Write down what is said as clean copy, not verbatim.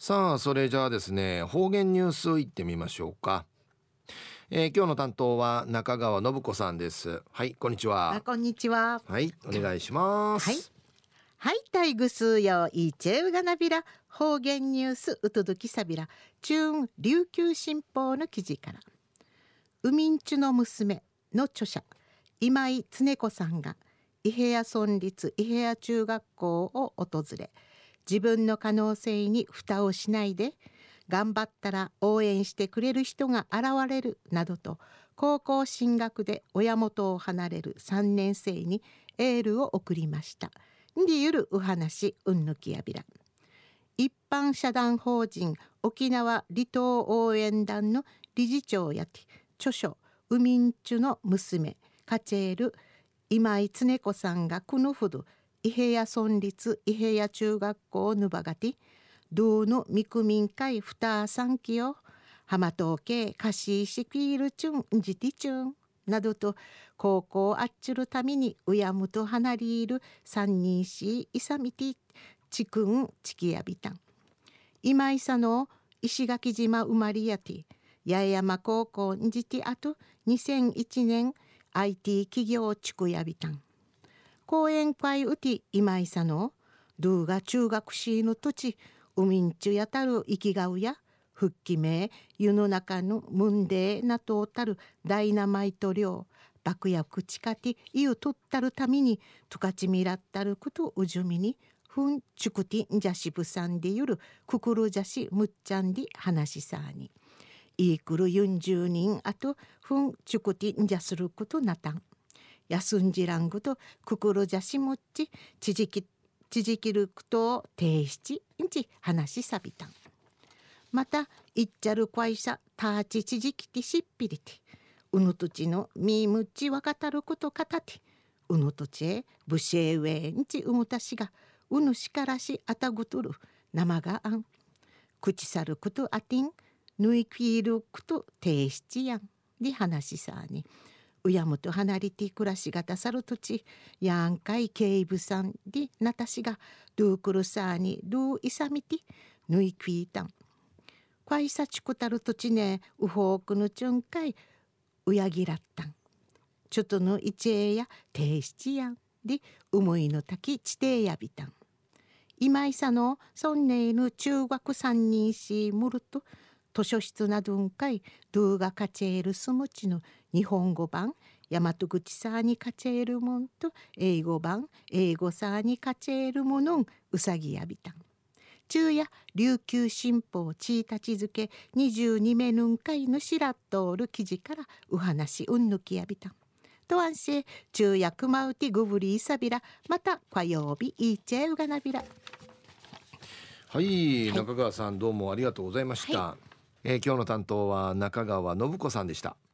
さあ、それじゃあですね、方言ニュースいってみましょうか。今日の担当は中川信子さんです。はい、こんにちは。 こんにちは。 はい、お願いしまはい。 す。 はい、タイグスよいちえうがなびら方言ニュースうとどきさびら中琉球新報の記事から、ウミンチュの娘の著者今井恒子さんが伊平屋村立伊平屋中学校を訪れ、自分の可能性に蓋をしないで頑張ったら応援してくれる人が現れるなどと、高校進学で親元を離れる3年生にエールを送りました。でゆるお話うんぬきやびら、一般社団法人沖縄離島応援団の理事長やて著書ウミンチュの娘カチェール今井恒子さんがこのほど伊平屋村立伊平屋中学校ぬばがて道のみくみん会ふたさんきよ浜東家カシーシピールチュンジティチュンなどと、高校あっちゅるためにうやむと離れる三人しいさみてちくんちきやびたん、今井さの石垣島生まれやて八重山高校んじてあと2001年 IT 企業地区やびたん、講演会うて今井さのドゥが中学士の土地ウミンチュやたる生きがうや復帰名湯の中のムンデーなとたるダイナマイト量爆薬地下て湯とったるためにとかちみらったることうじゅみにふんちゅくてんじゃしぶさんでゆるくくるじゃしむっちゃんで話しさにいいくる40人あとふんちゅくてんじゃすることなたん休んじらんぐとくくるじゃしむっちちじきることを提出んち話しさびたん、またいっちゃる会社ターチちじきてしっぴりてうぬとちのみむちわかたることかたてうぬとちへぶしえうえんちうむたしがうぬしからしあたぐとる生があん口さることあてんぬいきいること提出やんで話しさにうやむと離れて暮らしがたさる土地やんかい警部さんでなたしがドゥークルサーにドゥーイサミティぬいきいたんかいさちくたる土地ねうほうくぬちゅんかいうやぎらったんちょっとのいちえや提出やんでうむいのたきちてやびたん、今井さのそんねいぬ中学三人しむると図書室などんかいドゥーがかちえるすむちの日本語版大和口さにかちえるもんと英語版英語さにかちえるものんうさぎやびたん、昼夜琉球新報ちいたちづけ22名ぬんかいのしらっとおる記事からお話うんぬきやびたんとあんせ昼夜くまうてぐぶりいさびらまた火曜日いいちゃうがなびら。 はい、中川さんどうもありがとうございました。今日の担当は中川信子さんでした。